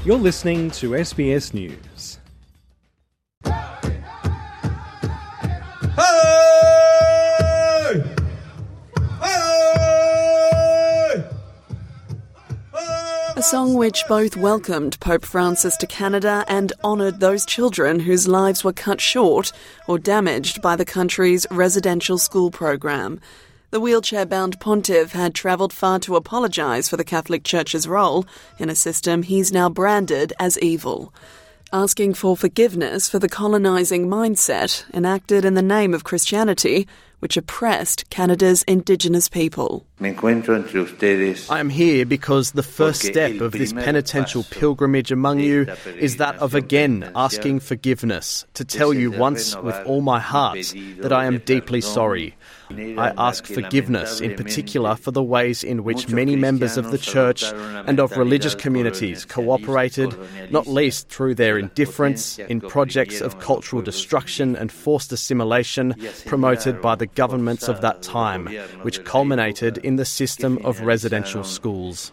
You're listening to SBS News. A song which both welcomed Pope Francis to Canada and honoured those children whose lives were cut short or damaged by the country's residential school program. The wheelchair-bound pontiff had travelled far to apologise for the Catholic Church's role in a system he's now branded as evil, asking for forgiveness for the colonising mindset enacted in the name of Christianity, which oppressed Canada's Indigenous people. I am here because the first step of this penitential pilgrimage among you is that of again asking forgiveness, to tell you once with all my heart that I am deeply sorry. I ask forgiveness in particular for the ways in which many members of the Church and of religious communities cooperated, not least through their indifference in projects of cultural destruction and forced assimilation promoted by the governments of that time, which culminated in the system of residential schools.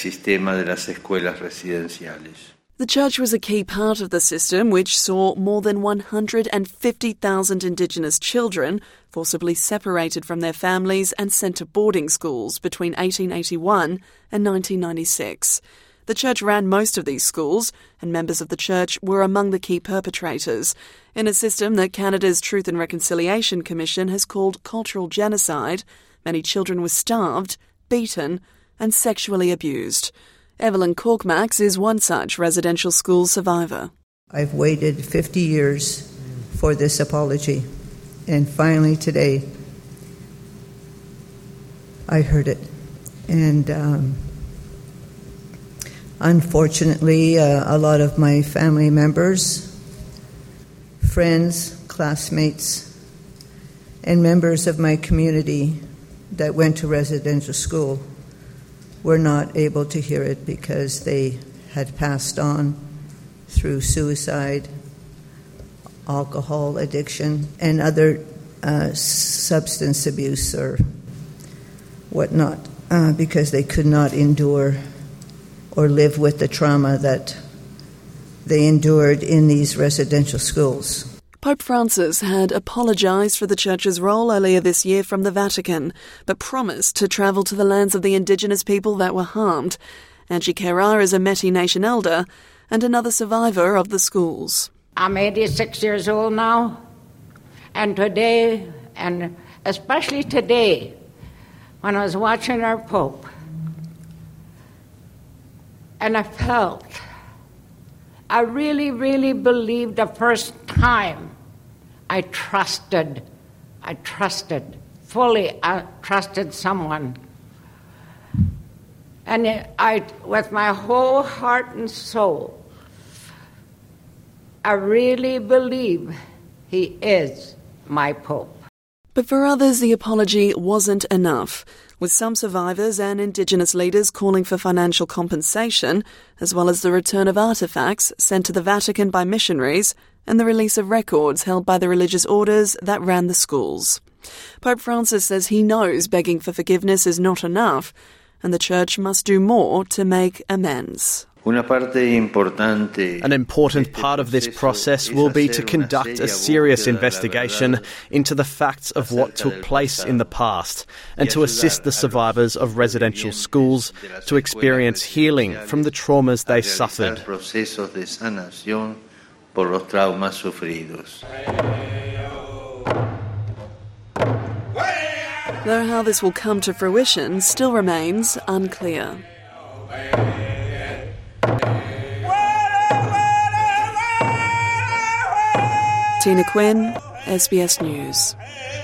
The Church was a key part of the system, which saw more than 150,000 Indigenous children forcibly separated from their families and sent to boarding schools between 1881 and 1996. The Church ran most of these schools, and members of the Church were among the key perpetrators, in a system that Canada's Truth and Reconciliation Commission has called cultural genocide. Many children were starved, beaten and sexually abused. Evelyn Korkmax is one such residential school survivor. I've waited 50 years for this apology, and finally today I heard it. And unfortunately, a lot of my family members, friends, classmates, and members of my community that went to residential school were not able to hear it because they had passed on through suicide, alcohol addiction, and other substance abuse or whatnot, because they could not endure or live with the trauma that they endured in these residential schools. Pope Francis had apologised for the Church's role earlier this year from the Vatican, but promised to travel to the lands of the Indigenous people that were harmed. Angie Kerrar is a Métis Nation elder and another survivor of the schools. I'm 86 years old now, and today, and especially today, when I was watching our Pope, and I really, really believed the first time I trusted someone. And with my whole heart and soul, I really believe he is my Pope. But for others, the apology wasn't enough, with some survivors and Indigenous leaders calling for financial compensation, as well as the return of artefacts sent to the Vatican by missionaries and the release of records held by the religious orders that ran the schools. Pope Francis says he knows begging for forgiveness is not enough, and the Church must do more to make amends. An important part of this process will be to conduct a serious investigation into the facts of what took place in the past and to assist the survivors of residential schools to experience healing from the traumas they suffered. Though how this will come to fruition still remains unclear. Tina Quinn, SBS News.